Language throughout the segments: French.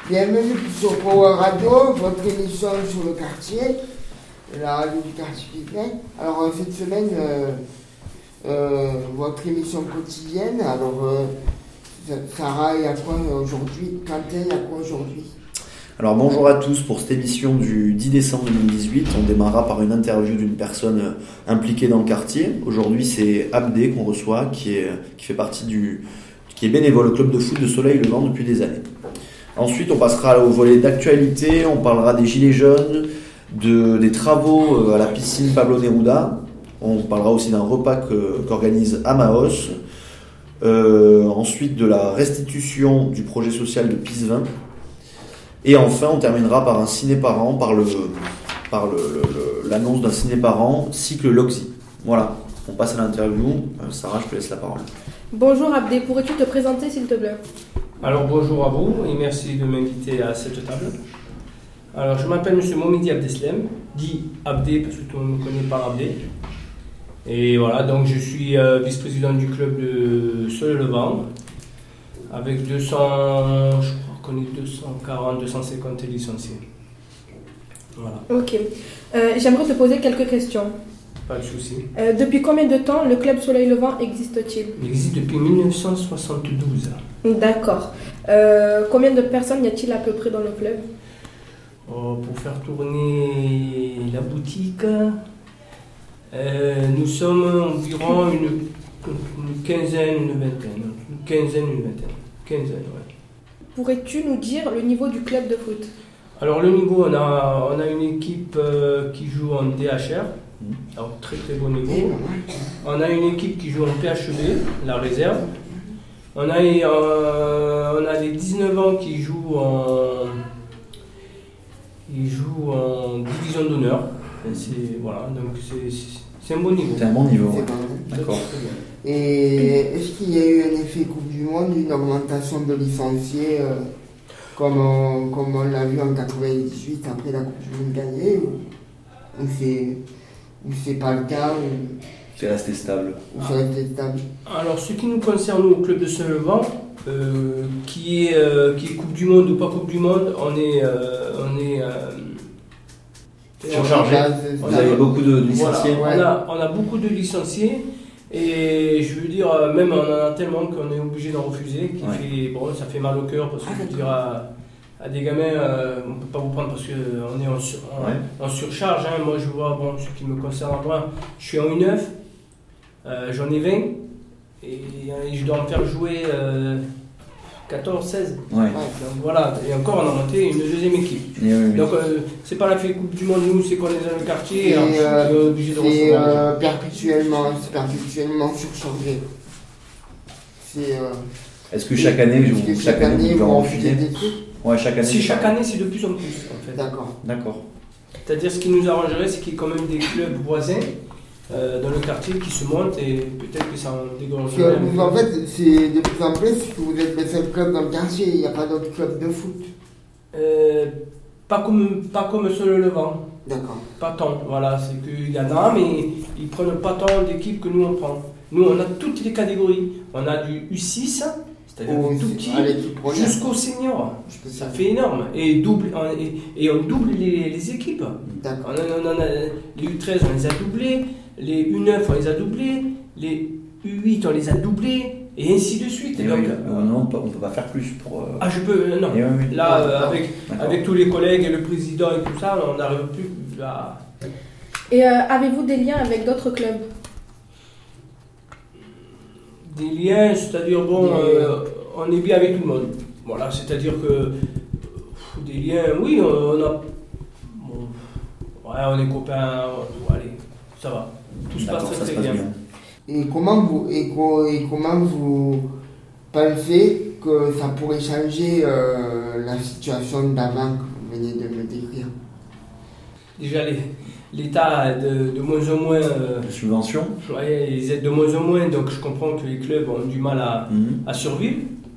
Bienvenue sur Power Radio, votre émission sur le quartier, la radio du quartier Piquet. Alors cette semaine, votre émission quotidienne. Alors Sarah, il y a quoi aujourd'hui? Quentin, il y a quoi aujourd'hui? Alors bonjour à tous pour cette émission du 10 décembre 2018. On démarrera par une interview d'une personne impliquée dans le quartier. Aujourd'hui c'est Abdé qu'on reçoit, qui fait partie qui est bénévole au club de foot de Soleil-Levant depuis des années. Ensuite on passera au volet d'actualité, on parlera des gilets jaunes, des travaux à la piscine Pablo Neruda. On parlera aussi d'un repas qu'organise Amaos. Ensuite de la restitution du projet social de Pisevin. Et enfin, on terminera par un ciné-parent, par l'annonce d'un ciné-parent, cycle Loxy. Voilà, on passe à l'interview. Sarah, je te laisse la parole. Bonjour Abdé, pourrais-tu te présenter s'il te plaît? Alors bonjour à vous et merci de m'inviter à cette table. Alors je m'appelle M. Momidi Abdeslem, dit Abdé parce que tout le monde me connaît par Abdé. Et voilà, donc je suis vice-président du club de Soleil-Levant avec 200, je crois qu'on est 240, 250 licenciés. Voilà. Ok. J'aimerais te poser quelques questions. Pas de souci. Depuis combien de temps le club Soleil-Levant existe-t-il? Il existe depuis 1972. D'accord. Combien de personnes y a-t-il à peu près dans le club? Pour faire tourner la boutique, nous sommes environ une quinzaine, une vingtaine. Quinzaine, ouais. Pourrais-tu nous dire le niveau du club de foot? Alors le niveau, on a une équipe qui joue en DHR, alors très très bon niveau. On a une équipe qui joue en PHB, la réserve. On a les 19 ans qui jouent en division d'honneur. Voilà, donc c'est un bon niveau. C'est un bon niveau, ouais. D'accord. Et est-ce qu'il y a eu un effet Coupe du Monde, une augmentation de licenciés comme on l'a vu en 98 après la Coupe du Monde gagnée, ou c'est pas le cas, ou C'est resté stable. Alors ce qui nous concerne au club de Soleil-Levant, qui est Coupe du Monde ou pas Coupe du Monde, on est surchargé. Vous avez beaucoup de licenciés. Voilà, on a beaucoup de licenciés. Et je veux dire, même on en a tellement qu'on est obligé d'en refuser, ça fait mal au cœur parce que je veux dire à des gamins, on ne peut pas vous prendre parce qu'on est en surcharge. Hein. Moi je vois, ce qui me concerne moi, je suis en U9, j'en ai 20 et je dois en faire jouer 14, 16. Ouais. Donc voilà, et encore on a monté une deuxième équipe. Oui. Donc c'est pas la fait Coupe du Monde, nous c'est qu'on est dans le quartier, on est obligé de recevoir. perpétuellement surchargé. Est-ce que chaque année vous en refusez des trucs? Ouais, chaque année. Si chaque année c'est de plus en plus en fait. D'accord. C'est-à-dire ce qui nous arrangerait c'est qu'il y ait quand même des clubs voisins dans le quartier qui se montent et peut-être que ça en dégorgerait. En fait, c'est de plus en plus que vous êtes le seul club dans le quartier, il n'y a pas d'autres clubs de foot. Pas comme Soleil-Levant. D'accord. Pas tant, voilà, c'est qu'il y en a, mais ils prennent pas tant d'équipes que nous on prend. Nous on a toutes les catégories. On a du U6, c'est-à-dire du tout petit, jusqu'au senior. Ça fait énorme. Et on double les équipes. D'accord. On a les U13, on les a doublés. Les U9, on les a doublés, les U8, on les a doublés, et ainsi de suite. Et donc, non, on ne peut pas faire plus pour... je peux... Non. Oui. Là, avec tous les collègues et le président et tout ça, on n'arrive plus à... Et avez-vous des liens avec d'autres clubs? Des liens, c'est-à-dire, on est bien avec tout le monde. Voilà, c'est-à-dire que... Des liens, oui, on a... on est copains, allez, ça va. Tout se passe très bien. Et comment vous pensez que ça pourrait changer la situation d'avant que vous venez de me décrire? Déjà, l'État aide de moins en moins... de subventions. Ouais, ils aident de moins en moins, donc je comprends que les clubs ont du mal à survivre.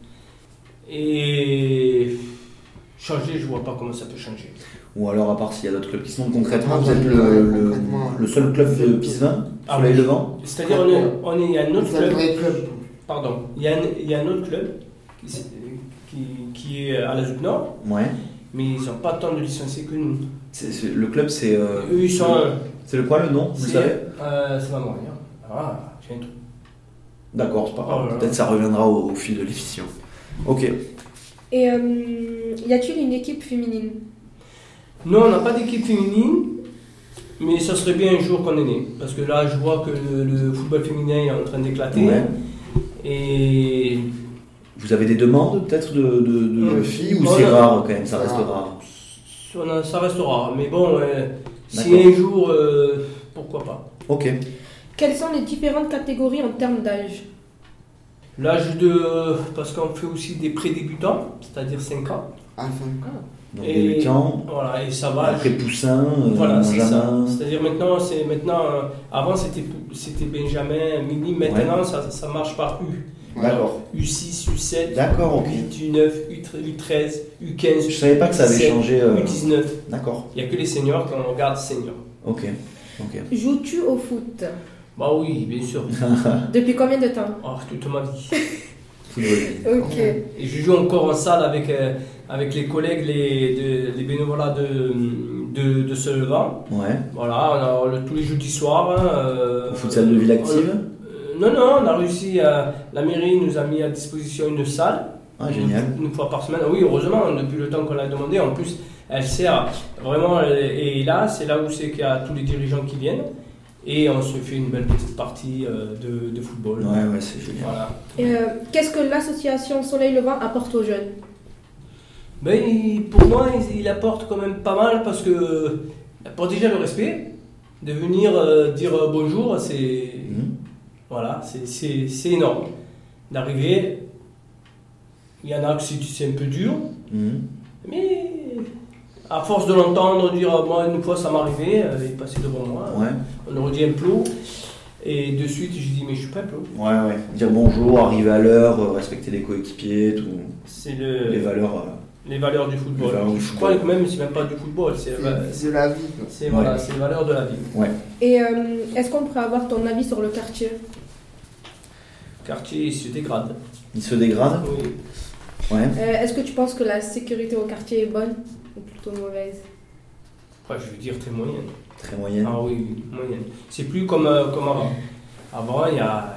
Et changer, je ne vois pas comment ça peut changer. Ou alors, à part s'il y a d'autres clubs qui sont concrètement, vous êtes le seul club de Pisevin, Soleil-Levant. C'est-à-dire, il y a un autre club. Club. Pardon, il y a un autre club qui qui est à la Zut Nord, Ouais. mais ils n'ont pas tant de licenciés que nous. Le club, c'est. Eux, ils sont. C'est le quoi le nom, vous savez? C'est ma mère. Ah, j'ai un truc. D'accord, c'est pas grave. Oh là là. Peut-être ça reviendra au fil de l'émission. Ok. Et y a-t-il une équipe féminine? Non, on n'a pas d'équipe féminine, mais ça serait bien un jour qu'on est né. Parce que là, je vois que le football féminin est en train d'éclater. Ouais. Et Vous avez des demandes peut-être de filles ou Oh, c'est non. rare quand même, ça reste rare? ça restera. Mais bon, si D'accord. un jour, pourquoi pas. Ok. Quelles sont les différentes catégories en termes d'âge? L'âge parce qu'on fait aussi des pré-débutants, c'est-à-dire 5 ans. À 5 ans. Donc Et- débutant, Voilà, et ça va. après poussin, Voilà, c'est ça. Benjamin. C'est-à-dire maintenant, avant c'était Benjamin, Mini, maintenant ça marche par U. D'accord. U6, U7, D'accord, ok. U8, U9, U13, U15. Je savais pas que ça avait U17, changé. U19. D'accord. Il n'y a que les seniors qu'on regarde seniors. Ok. Ok. Joues-tu au foot? Bah oui, bien sûr. Depuis combien de temps? Oh, toute ma vie. Football. Ok. Et je joue encore en salle avec les collègues, les bénévolats de Seulevent. Ouais. Voilà, on a tous les jeudis soirs. Futsal de ville active. Non, on a réussi la mairie nous a mis à disposition une salle. Ah, génial. Une fois par semaine. Oui, heureusement, depuis le temps qu'on l'a demandé. En plus, elle sert vraiment. Et là, c'est là où c'est qu'il y a tous les dirigeants qui viennent. Et on se fait une belle petite partie de football. Ouais, c'est génial. Voilà. Et, qu'est-ce que l'association Soleil Levant apporte aux jeunes? Ben, pour moi, il apporte quand même pas mal parce que il apporte déjà le respect. De venir dire bonjour, c'est. Voilà, c'est énorme. D'arriver, il y en a que c'est un peu dur, mais à force de l'entendre dire moi une fois ça m'est arrivé, il est passé devant moi, Ouais. on aurait dit un plot, et de suite je dis mais je suis pas un plot. Ouais. Dire bonjour, arriver à l'heure, respecter les coéquipiers, tout. C'est Les valeurs. les valeurs du football. Les valeurs du Je football. crois que même c'est même pas du football, c'est C'est de la vie. Quoi. voilà, c'est les valeurs de la vie. Ouais. Et est-ce qu'on pourrait avoir ton avis sur le quartier? Le quartier il se dégrade. Il se dégrade. Oui. Ouais. Est-ce que tu penses que la sécurité au quartier est bonne ou plutôt mauvaise? Après, je veux dire très moyenne. Très moyenne. Ah oui, moyenne. C'est plus comme avant. Avant, il y a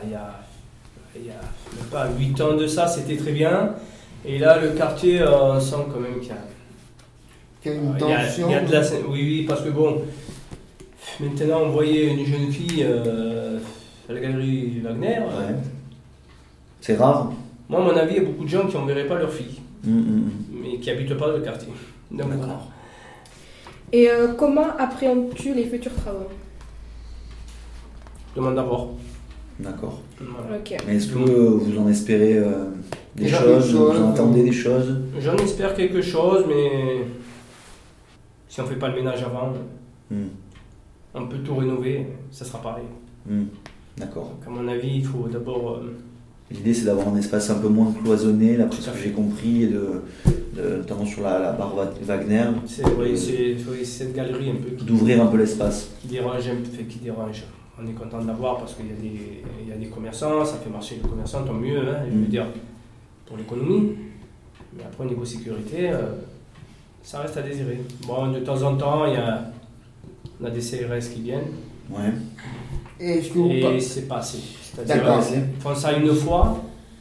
même pas 8 ans de ça, c'était très bien. Et là, le quartier, on sent quand même qu'il y a, Qu'il y a une il y a- tension. il y a de la... Oui, parce que bon, maintenant, on voyait une jeune fille à la galerie Wagner. Ouais. C'est rare. Moi, à mon avis, il y a beaucoup de gens qui n'enverraient pas leur fille, Mm. mais qui n'habitent pas dans le quartier. Donc, D'accord. voilà. Et comment appréhendes-tu les futurs travaux? Je demande d'abord. D'accord. Voilà. Ok. Mais est-ce que vous en espérez des Déjà, choses? des choses, Vous en attendez des choses? J'en espère quelque chose, mais si on ne fait pas le ménage avant, on peut tout rénover, ça sera pareil. D'accord. Donc, à mon avis, il faut d'abord. L'idée, c'est d'avoir un espace un peu moins cloisonné, d'après Tout ce à que fait. j'ai compris, et notamment sur la barre Wagner, C'est cette galerie un peu d'ouvrir un peu l'espace. qui dérange, qui dérange. On est content de l'avoir parce qu'il y a des commerçants, ça fait marcher les commerçants, tant mieux, hein, je veux dire, pour l'économie. Mais après, au niveau sécurité, ça reste à désirer. Bon, de temps en temps, on a des CRS qui viennent. Ouais. Et est-ce que vous Et c'est pas assez. C'est-à-dire, D'accord. ils font ça une fois,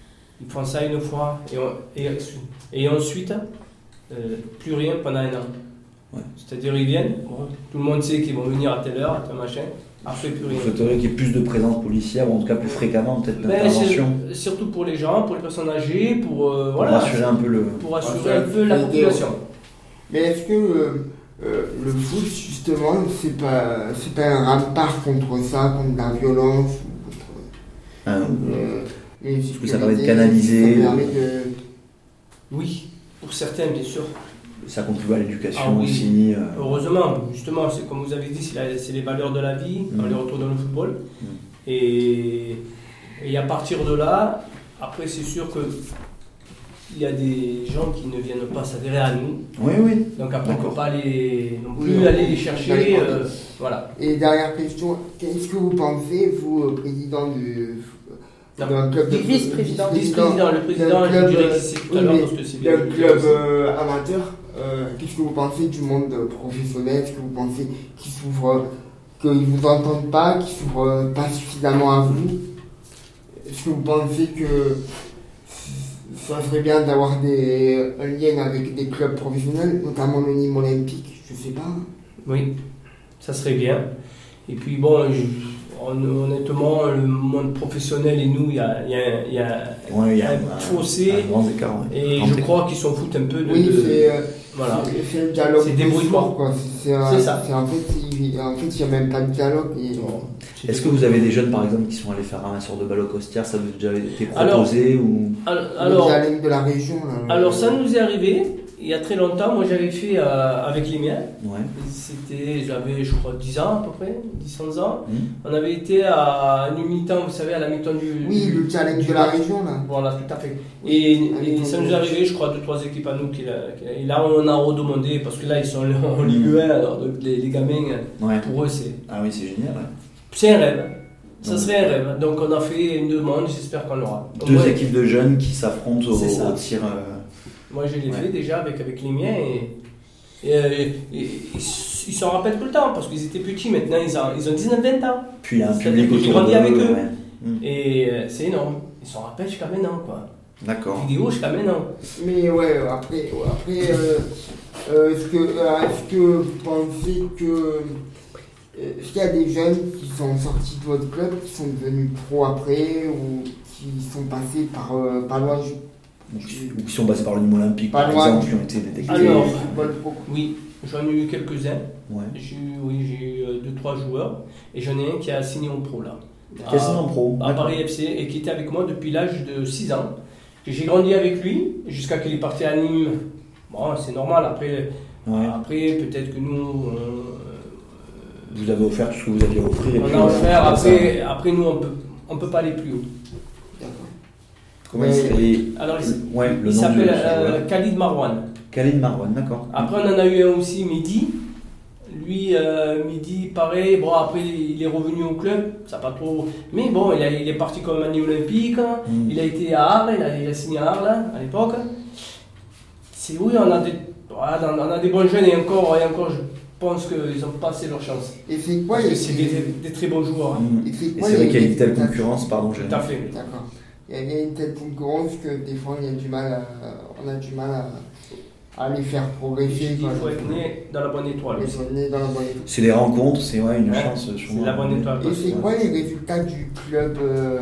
et ensuite, plus rien pendant un an. Ouais. C'est-à-dire, ils viennent, bon, tout le monde sait qu'ils vont venir à telle heure, à tel machin, après plus Vous rien. souhaiteriez qu'il y ait plus de présence policière, ou en tout cas plus fréquemment, peut-être Ben, d'intervention, surtout pour les gens, pour les personnes âgées, pour, pour voilà, rassurer un peu le. pour assurer Ouais, un peu la c'est population. Mais est-ce que le foot, justement, c'est pas un rempart contre ça, contre la violence ou contre Hein, l'insécurité, que ça permet de canaliser, ça permet de... Oui, pour certains, bien sûr. ça contribue à l'éducation Ah oui. aussi. Heureusement, justement, c'est comme vous avez dit, c'est les valeurs de la vie, on les retrouve dans le football. Et à partir de là, après, c'est sûr que il y a des gens qui ne viennent pas s'adhérer à nous. Oui. Donc après, on ne peut D'accord. pas non Oui, plus on aller les peut chercher. pas les prendre. Voilà. Et dernière question, qu'est-ce que vous pensez, vous, président Non. d'un club Du vice-président. Vice-président, le président, d'un je club, dirais que c'est tout à l'heure parce que c'est bien. d'un club amateur. Qu'est-ce que vous pensez du monde professionnel? Est-ce que vous pensez qu'ils s'ouvrent, qu'ils vous entendent pas, qu'ils s'ouvrent pas suffisamment à vous? Est-ce que vous pensez que ça serait bien d'avoir un lien avec des clubs professionnels, notamment le Nîmes Olympique? Je sais pas. Oui, ça serait bien. Et puis bon, honnêtement, le monde professionnel et nous, il y a un fossé. Un grand écart. Et je crois qu'ils s'en foutent un peu de. Oui, voilà. c'est le dialogue. C'est débrouille-toi. quoi. C'est ça. En fait, il n'y a même pas de dialogue. Est-ce que vous avez des jeunes, par exemple, qui sont allés faire ramasseur de balles au Costières? Ça vous a déjà été proposé ou... Alors, de la région. Là, alors ça nous est arrivé il y a très longtemps. Moi, j'avais fait avec les miens. Ouais. J'avais, je crois, 10 ans à peu près, 10-11 ans. On avait été à une mi-temps, vous savez, à la mi-temps du... Oui, le challenge de la région, là. Voilà, tout à fait. Et ça nous est arrivé, je crois, 2-3 équipes à nous. Et là, on a redemandé, parce que là, ils sont en Ligue 1, alors les gamins, pour eux, c'est... Ah oui, c'est génial. Ouais. C'est un rêve. Ça serait un rêve. Donc, on a fait une demande, j'espère qu'on l'aura. Donc, deux équipes de jeunes qui s'affrontent au tir... Moi, je l'ai fait déjà avec les miens et ils s'en rappellent tout le temps parce qu'ils étaient petits. Maintenant, ils ont 19-20 ans. Puis il y a un public autour grandi avec eux. Ouais. Et c'est énorme. Ils s'en rappellent jusqu'à maintenant, quoi. D'accord. Vidéo jusqu'à maintenant. Mais ouais, après est-ce que vous pensez que... Est-ce qu'il y a des jeunes qui sont sortis de votre club, qui sont devenus pro après ou qui sont passés par loin? Ou qui sont passés par le Nîmes Olympique, par exemple, qui ont été détectés. Alors, oui, j'en ai eu quelques-uns. Ouais. J'ai eu 2-3 joueurs et j'en ai un qui a signé en pro là. Qui a signé en pro à Paris FC et qui était avec moi depuis l'âge de 6 ans. J'ai grandi avec lui jusqu'à qu'il est parti à Nîmes. Bon, c'est normal. Après peut-être que nous. Vous avez offert tout ce que vous aviez offert. On a offert. Après, nous, on peut pas aller plus haut. Comment il s'appelle? Alors, il s'appelle Khalid Marwan. Khalid Marwan, d'accord. Après, on en a eu un aussi, Mehdi. Lui, Mehdi, pareil. Bon, après, il est revenu au club. Ça pas trop. Mais bon, il est parti comme année olympique. Il a été à Arles. Il a signé à Arles à l'époque. Oui, on a des bons jeunes et encore, je pense qu'ils ont passé leur chance. Et c'est quoi? Parce que c'est des très bons joueurs. Et c'est vrai qu'il y a une telle concurrence, pardon. Tout à fait. D'accord. Il y a une telle concurrence que des fois on a du mal à les faire progresser. Il faut être né dans la bonne étoile. C'est les rencontres, c'est une chance. C'est la bonne étoile. Et c'est quoi les résultats du club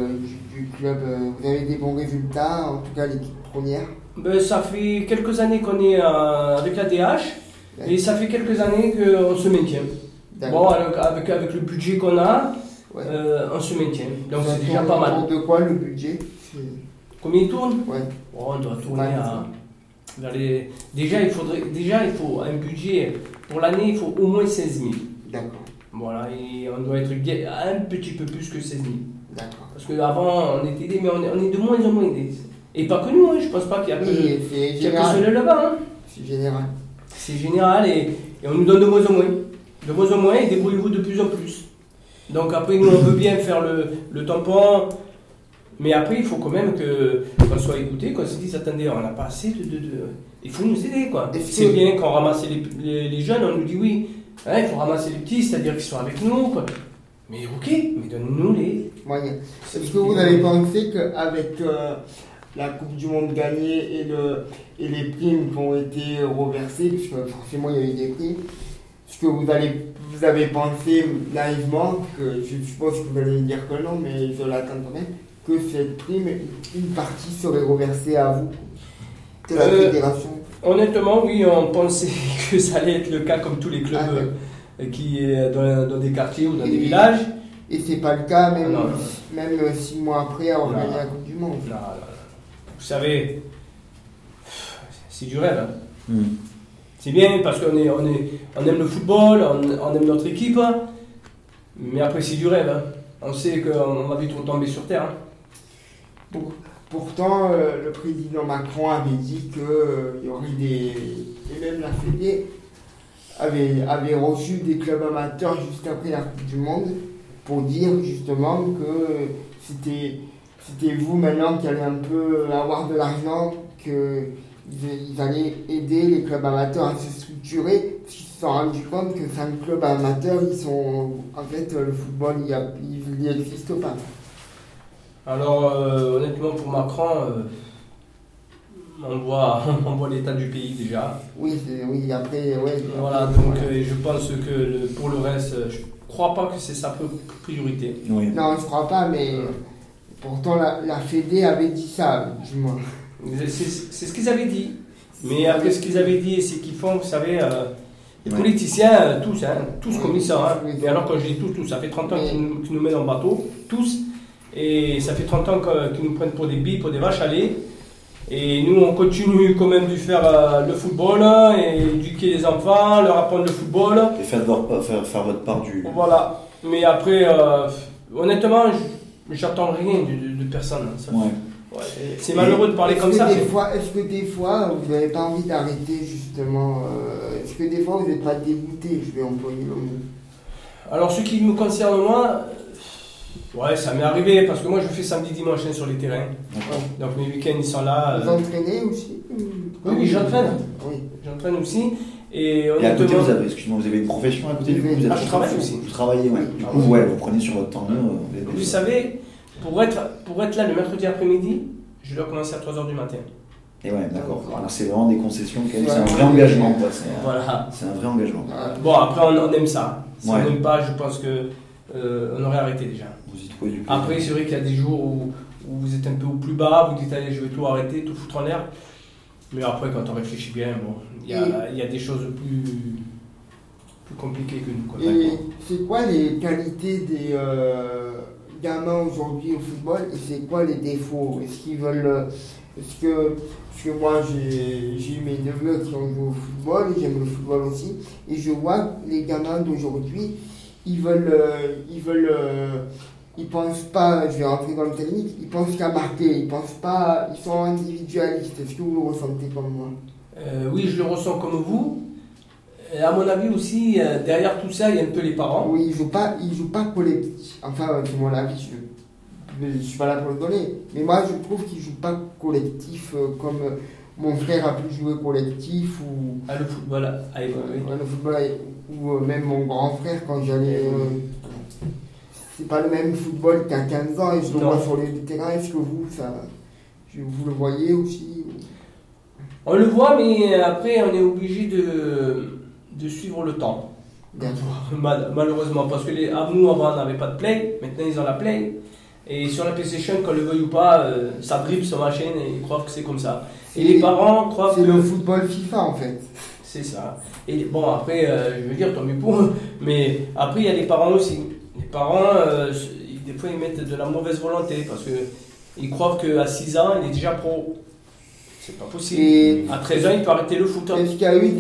Vous avez des bons résultats, en tout cas l'équipe première? Ça fait quelques années qu'on est avec la DH et ça fait quelques années qu'on se maintient. Bon, avec le budget qu'on a, on se maintient. Donc c'est déjà pas mal. De quoi le budget? Combien il tourne? On doit tourner vers les... Déjà, il faut un budget. Pour l'année, il faut au moins 16 000. D'accord. Voilà, et on doit être un petit peu plus que 16 000. D'accord. Parce qu'avant, on était aidés, mais on est de moins en moins aidés. Et pas que nous, je pense pas qu'il y a que ceux là-bas. C'est général. C'est général et on nous donne de moins en moins. De moins en moins et débrouillez-vous de plus en plus. Donc après, nous, on veut bien faire le tampon. Mais après, il faut quand même qu'on soit écouté, qu'on se dise, attendez, on n'a pas assez de... Il faut nous aider, quoi. C'est bien quand on ramasse les jeunes, on nous dit oui. Il faut ramasser les petits, c'est-à-dire qu'ils sont avec nous, quoi. Mais ok, mais donnez-nous les moyens. Est-ce que vous avez pensé qu'avec la Coupe du Monde gagnée et les primes qui ont été reversées, puisque forcément il y a eu des primes, est-ce que vous avez pensé naïvement, que je suppose que vous allez dire que non, mais je l'attends quand même, que cette prime, une partie serait reversée à vous, de la fédération? Honnêtement, oui, on pensait que ça allait être le cas comme tous les clubs qui dans des quartiers ou dans des villages. Et c'est pas le cas, même 6 mois après avoir gagné la Coupe du Monde. Non. Vous savez, c'est du rêve. C'est bien parce qu'on aime le football, on aime notre équipe, mais après c'est du rêve. On sait qu'on va vite retomber sur terre. Pourtant, le président Macron avait dit qu'il y aurait et même la Fédé avait reçu des clubs amateurs juste après la Coupe du Monde pour dire justement que c'était vous maintenant qui allez un peu avoir de l'argent, qu'ils allaient aider les clubs amateurs à se structurer, parce qu'ils se sont rendus compte que 5 clubs amateurs, ils sont, en fait, le football, il n'existe pas. Alors, honnêtement, pour Macron, on voit l'état du pays déjà. Oui, après, ouais. Voilà, donc je pense que pour le reste, je crois pas que c'est sa priorité. Oui. Non, je crois pas, mais pourtant la Fédé avait dit ça, du moins. C'est ce qu'ils avaient dit. Mais après, ce qu'ils avaient dit, c'est qu'ils font, vous savez, les politiciens, tous comme ça. Hein. Et alors, quand je dis tous, ça fait 30 ans qu'ils nous mettent en bateau, tous. Et ça fait 30 ans qu'ils nous prennent pour des billes, pour des vaches à lait. Et nous, on continue quand même de faire le football et éduquer les enfants, leur apprendre le football. Et faire votre part du... Voilà. Mais après, honnêtement, j'attends rien de personne. Hein, ça. Ouais, c'est malheureux de parler comme ça. Est-ce que des fois, vous n'avez pas envie d'arrêter justement est-ce que des fois, vous n'êtes pas dégoûté, je vais employer le mot? Alors, ce qui me concerne moi, ouais, ça m'est arrivé parce que moi je fais samedi dimanche sur les terrains. Donc mes week-ends ils sont là. Vous entraînez aussi? Oui, j'entraîne. Oui. J'entraîne aussi. Et à côté, vous avez une profession à côté du coup, je travaille aussi. Vous travaillez, ouais. Du coup, vous prenez sur votre temps libre. Vous savez, pour être là le mercredi après-midi, je dois commencer à 3h du matin. Et ouais, d'accord. Donc c'est vraiment des concessions, quand même. C'est un vrai engagement, quoi. Voilà. C'est un vrai engagement. Bon, après on aime ça. Si on n'aime pas, je pense que on aurait arrêté déjà. Vous y trouvez du plaisir. Après, c'est vrai qu'il y a des jours où vous êtes un peu au plus bas, vous dites allez, je vais tout arrêter, tout foutre en l'air. Mais après, quand on réfléchit bien, bon, il y a des choses plus compliquées que nous. Quoi. Et c'est quoi les qualités des gamins aujourd'hui au football et c'est quoi les défauts? Est-ce qu'ils veulent. Parce que moi, j'ai eu mes neveux qui ont joué au football et j'aime le football aussi. Et je vois que les gamins d'aujourd'hui, ils pensent pas, je vais rentrer dans le technique, ils pensent qu'à marquer, ils pensent pas, ils sont individualistes. Est-ce que vous le ressentez comme moi? Oui, je le ressens comme vous. À mon avis aussi, derrière tout ça, il y a un peu les parents. Oui, ils jouent pas collectif. Enfin, c'est mon avis, je suis pas là pour le donner. Mais moi, je trouve qu'ils jouent pas collectif comme mon frère a pu jouer collectif ou. Ah, le football, le football, ou même mon grand frère quand j'allais. C'est pas le même football qu'à 15 ans et je le vois sur les terrains. Est-ce que vous le voyez aussi? On le voit, mais après, on est obligé de suivre le temps. Malheureusement, parce que nous, avant, on n'avait pas de play. Maintenant, ils ont la play. Et sur la PlayStation, qu'on le veuille ou pas, ça dribble sur ma chaîne et ils croient que c'est comme ça. Et les parents croient que. C'est le football FIFA en fait. C'est ça. Et bon, après, je veux dire, tant mieux pour eux. Mais après, il y a les parents aussi. Les parents, des fois, ils mettent de la mauvaise volonté parce qu'ils croient qu'à 6 ans, il est déjà pro. C'est pas possible. Et à 13 ans, il peut arrêter le foot. Est-ce qu'il y a eu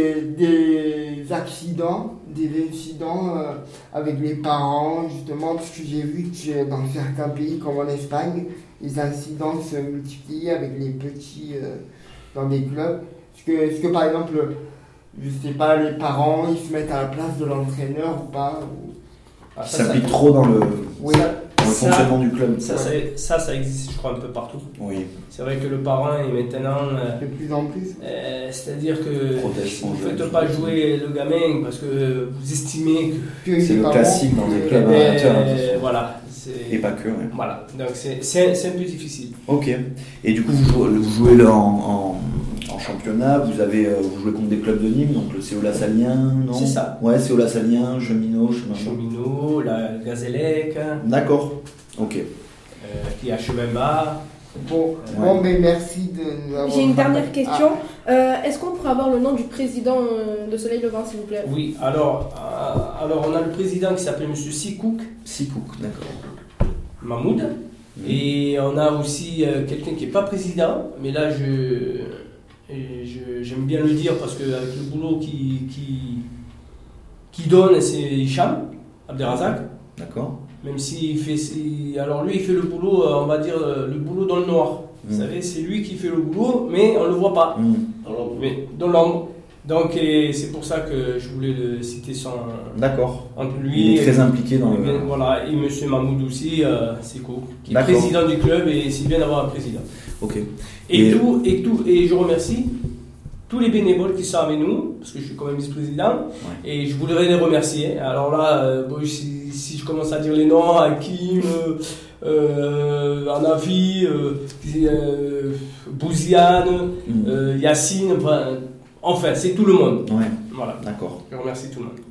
des accidents, des incidents avec les parents, justement, parce que j'ai vu que dans certains pays, comme en Espagne, les incidents se multiplient avec les petits dans des clubs. Est-ce que par exemple, je sais pas, les parents, ils se mettent à la place de l'entraîneur ou pas ça s'applique trop dans le... Oui. Le fonctionnement du club. Ça existe, je crois, un peu partout. Oui. C'est vrai que le parent est maintenant. De plus en plus. C'est-à-dire que vous ne faites pas jouer le gamin parce que vous estimez que. C'est le classique dans des clubs amateurs. Voilà. Et pas que, ouais. Voilà. Donc c'est un peu difficile. Ok. Et du coup, vous jouez là en championnat, vous jouez contre des clubs de Nîmes, donc le CO La Salien, non? C'est ça. Ouais, CO La Salien, Cheminot, la Gazélec. D'accord, ok. Qui a Chevemba. Bon, mais merci de nous avoir. J'ai une dernière question. Est-ce qu'on pourrait avoir le nom du président de Soleil Levant, s'il vous plaît? Oui, alors on a le président qui s'appelle M. Sikouk. Sikouk, d'accord. Mahmoud. Et on a aussi quelqu'un qui n'est pas président, mais là j'aime bien le dire parce qu'avec le boulot qui donne, c'est Hicham Abderrazak. D'accord. Même s'il fait. Alors lui, il fait le boulot, on va dire, le boulot dans le noir. Vous savez, c'est lui qui fait le boulot, mais on ne le voit pas. Dans l'ombre. Mais dans l'ombre. Donc et c'est pour ça que je voulais le citer D'accord. entre lui Il est très impliqué dans le... Voilà, et M. Mahmoud aussi, c'est cool, qui est D'accord. président du club et c'est bien d'avoir un président. Ok. Et je remercie tous les bénévoles qui sont avec nous, parce que je suis quand même vice-président, et je voudrais les remercier. Alors là, si je commence à dire les noms, Hakim, Anafi, Bouziane, Yacine, enfin, c'est tout le monde. Ouais. Voilà. D'accord. Je remercie tout le monde.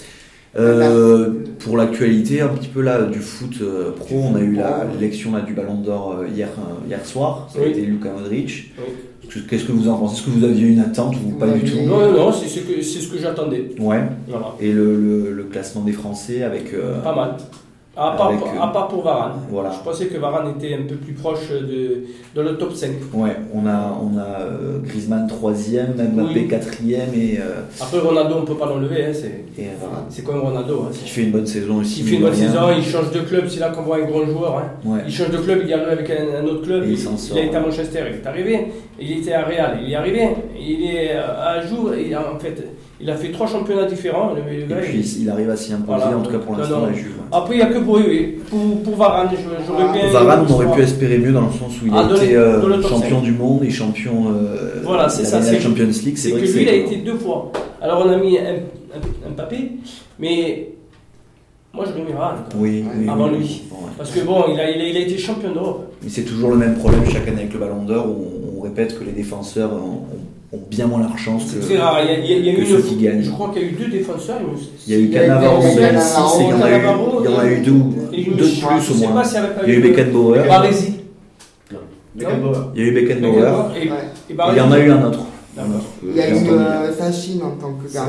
Ok. Pour l'actualité un petit peu là du foot pro, on a eu l'élection là, du Ballon d'Or hier soir. Ça a été Luka Modric. Oui. Qu'est-ce que vous en pensez? Est-ce que vous aviez une attente ou pas du tout? Non, c'est ce que j'attendais. Ouais. Voilà. Et le classement des Français avec... Pas mal. À part pour Varane. Voilà. Je pensais que Varane était un peu plus proche de le top 5. Ouais, on a Griezmann 3e, Mbappé 4e et... Après Ronaldo, on ne peut pas l'enlever. Hein, Varane. C'est quand même Ronaldo. Hein, qui fait une bonne saison aussi. Il fait une bonne saison, il change de club, c'est là qu'on voit un grand joueur. Hein. Ouais. Il change de club, il est arrivé avec un autre club. Et il a été à Manchester, il est arrivé. Il était à Real, il est arrivé. Il est à jour, et en fait... Il a fait 3 championnats différents. Et puis il arrive à s'y imposer, en tout cas pour l'instant, la Juve. Après, il n'y a que pour Varane. J'aurais bien. Varane, on aurait pu espérer mieux dans le sens où il a été champion du monde et champion c'est ça, la Champions League. C'est que lui, il a été 2 fois. Alors, on a mis un Mbappé, mais moi, je mis Varane. Oui, avant lui. Ouais. Parce que bon, il a été champion d'Europe. Mais c'est toujours le même problème chaque année avec le Ballon d'Or où on répète que les défenseurs ont bien moins leur chance que, très rare. Il y a eu ceux qui gagnent. Je crois qu'il y a eu 2 défenseurs. Il y a eu Cannavaro en 2006 et il y en a eu 2 de plus au moins. Il y a eu Beckenbauer. Baresi. Il y a eu Beckenbauer. Et il y en a eu un autre. Il y a eu Sachin en tant que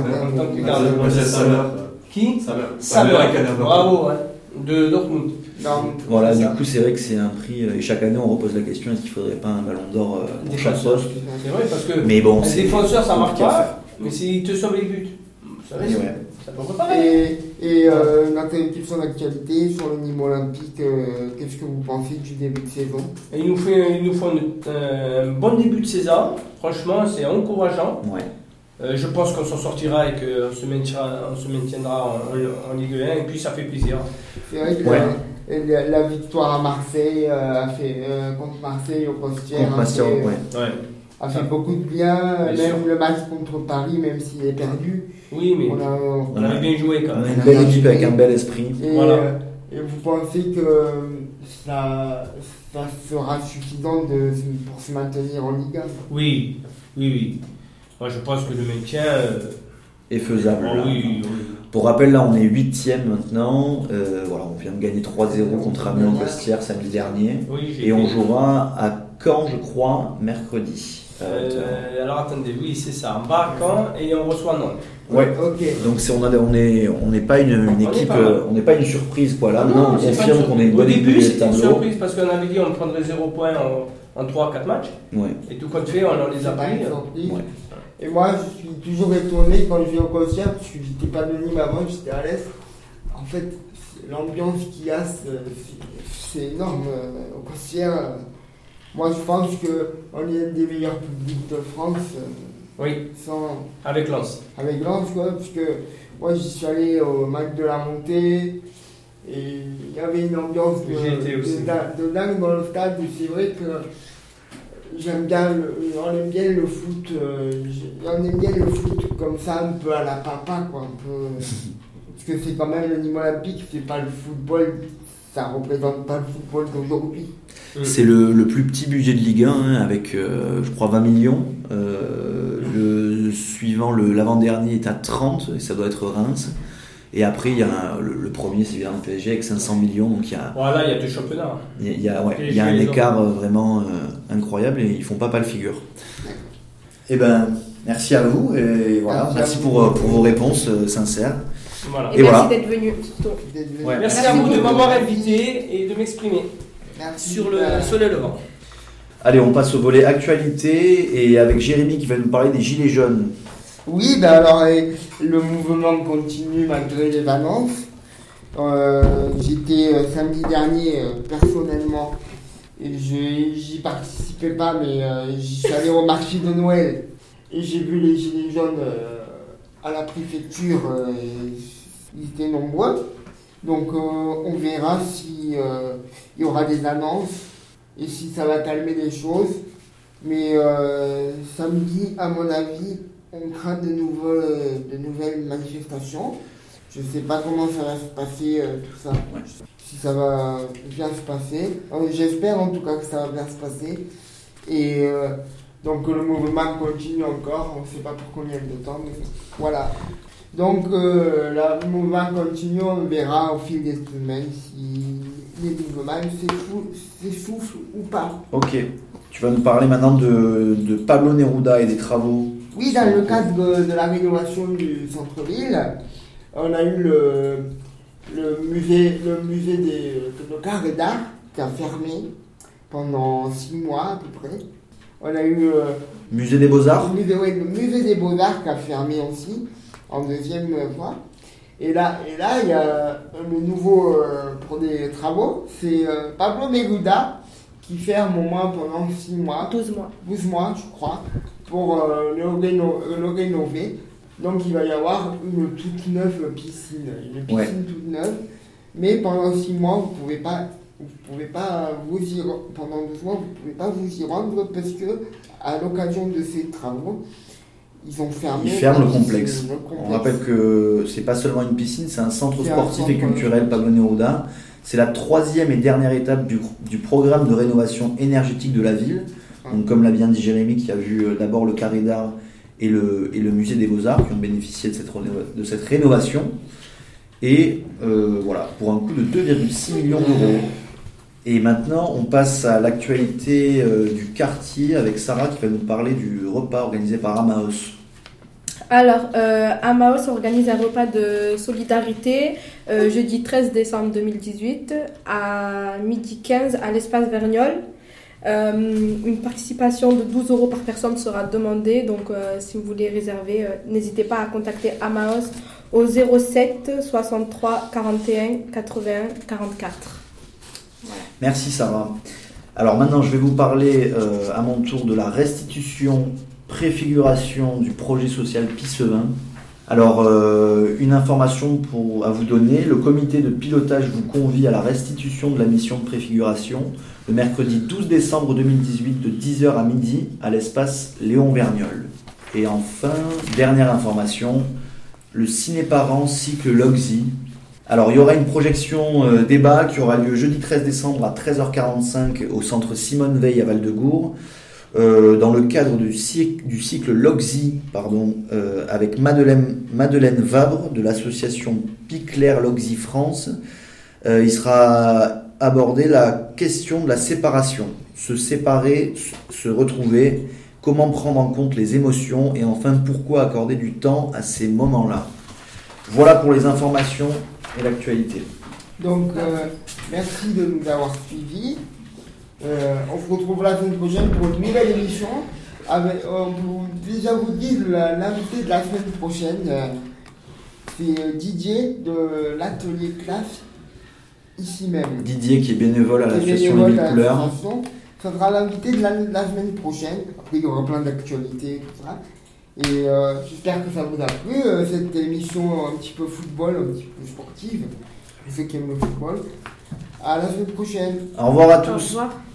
gardien. Qui Saber et Cannavaro. Bravo, ouais. De Dortmund. Voilà, du coup, c'est vrai que c'est un prix. Et chaque année, on repose la question est-ce qu'il ne faudrait pas un Ballon d'Or pour chaque poste? C'est vrai, parce que mais bon, un défenseur, ça ne marche pas, mais s'il te sauve les buts, ça peut préparer. Et notre question d'actualité sur le niveau olympique, qu'est-ce que vous pensez du début de saison? Il nous faut un bon début de saison. Franchement, c'est encourageant. Ouais. Je pense qu'on s'en sortira et qu'on se maintiendra en Ligue 1 et puis ça fait plaisir. C'est vrai que la victoire à Marseille contre Marseille au Costières a fait beaucoup de bien. Même le match contre Paris, même s'il est perdu. Oui, mais on avait bien joué quand même. On a une belle équipe avec un bel esprit. Et vous pensez que ça sera suffisant pour se maintenir en Ligue 1? Oui. Moi, je pense que le maintien est faisable. Oui. Pour rappel, là, on est 8e maintenant. On vient de gagner 3-0 contre Amiens Costières samedi dernier. Et on jouera à Caen, je crois, mercredi. Alors attendez, oui, c'est ça. On va à Caen et on reçoit Nantes. Ouais. Okay. Donc on n'est pas une équipe, on n'est pas une surprise quoi. Là, non, on confirme qu'on est une bonne équipe. Au début, c'était une surprise parce qu'on avait dit on prendrait 0 points en 3-4 matchs. Ouais. Et tout compte fait, on les a pris. Ouais. Et moi, je suis toujours étonné quand je viens au Costières, parce que j'étais pas de Nîmes avant, j'étais à l'Est. En fait, l'ambiance qu'il y a, c'est énorme. Au Costières, moi je pense qu'on est un des meilleurs publics de France. Avec Lens. Avec Lens, quoi, parce que moi j'y suis allé au match de la montée. Et il y avait une ambiance de dingue dans le stade. C'est vrai que on aime bien le foot. On aime bien le foot comme ça, un peu à la papa, quoi. Parce que c'est quand même le niveau olympique, c'est pas le football. Ça représente pas le football d'aujourd'hui. C'est le plus petit budget de Ligue 1 avec, je crois, 20 millions. Le suivant, l'avant-dernier est à 30 et ça doit être Reims. Et après, il y a le premier, c'est évidemment le PSG avec 500 millions. Donc il y a, voilà, il y a 2 championnats. Il y a un écart vraiment incroyable et ils font pas le figure. Eh ben, merci à vous et voilà, merci pour vos réponses sincères. Voilà. Et merci d'être venu. Merci à vous de m'avoir invité et de m'exprimer sur le soleil levant. Allez, on passe au volet actualité et avec Jérémy qui va nous parler des Gilets jaunes. Oui, alors le mouvement continue malgré les annonces. J'étais samedi dernier personnellement, et j'y participais pas, mais j'y suis allé au marché de Noël. Et j'ai vu les gilets jaunes à la préfecture, ils étaient nombreux. Donc on verra si il y aura des annonces et si ça va calmer les choses. Mais samedi, à mon avis, on craint de nouvelles manifestations. Je ne sais pas comment ça va se passer, tout ça. Ouais. Si ça va bien se passer. J'espère en tout cas que ça va bien se passer. Et donc le mouvement continue encore. On ne sait pas pour combien de temps, mais voilà. Donc le mouvement continue. On verra au fil des semaines si les mouvements s'essoufflent ou pas. Ok. Tu vas nous parler maintenant de Pablo Neruda et des travaux. Oui, dans le cadre de la rénovation du centre-ville, on a eu le musée de carré d'art qui a fermé pendant 6 mois à peu près. On a eu Musée des Beaux-Arts. le musée des Beaux-Arts qui a fermé aussi en deuxième fois. Et là, il y a le nouveau pour des travaux, c'est Pablo Neruda qui ferme au moins pendant 6 mois. 12 mois. 12 mois, je crois, pour le rénover. Donc il va y avoir une toute neuve piscine. Une piscine toute neuve. Mais pendant 6 mois, vous pouvez pas vous y rendre. Pendant 12 mois, vous pouvez pas vous y rendre parce que, à l'occasion de ces travaux, ils ont fermé. Ils ferment le complexe. On rappelle que c'est pas seulement une piscine, c'est un centre sportif et culturel Pablo Neruda. C'est la 3e et dernière étape du programme de rénovation énergétique de la ville. Donc, comme l'a bien dit Jérémy, qui a vu d'abord le carré d'art et le musée des Beaux-Arts qui ont bénéficié de cette rénovation. Et voilà, pour un coût de 2,6 millions d'euros. Et maintenant, on passe à l'actualité du quartier avec Sarah qui va nous parler du repas organisé par Amaos. Alors, Amaos organise un repas de solidarité jeudi 13 décembre 2018 à 12h15 à l'espace Vergnol. Une participation de 12 € par personne sera demandée, donc si vous voulez réserver, n'hésitez pas à contacter Amaos au 07 63 41 81 44. Voilà. Merci Sarah. Alors maintenant, je vais vous parler à mon tour de la restitution préfiguration du projet social Pissevin. Alors, une information à vous donner, le comité de pilotage vous convie à la restitution de la mission de préfiguration le mercredi 12 décembre 2018 de 10h à midi à l'espace Léon Vergnol. Et enfin, dernière information, le ciné-parent cycle Logsy. Alors, il y aura une projection débat qui aura lieu jeudi 13 décembre à 13h45 au centre Simone Veil à Val-de-Gour. Dans le cadre du cycle Logsy, avec Madeleine Vabre de l'association Piclair Logsy France, il sera abordé la question de la séparation. Se séparer, se retrouver, comment prendre en compte les émotions et enfin pourquoi accorder du temps à ces moments-là. Voilà pour les informations et l'actualité. Donc, merci de nous avoir suivis. On se retrouve la semaine prochaine pour une nouvelle émission. On peut déjà vous dire l'invité de la semaine prochaine, c'est Didier de l'atelier classe, ici même. Didier qui est bénévole à l'association Les Mille Couleurs. Ça sera l'invité de la semaine prochaine. Après, il y aura plein d'actualités et tout ça. Et j'espère que ça vous a plu, cette émission un petit peu football, un petit peu sportive, pour ceux qui aiment le football. À la semaine prochaine. Au revoir à tous. Au revoir.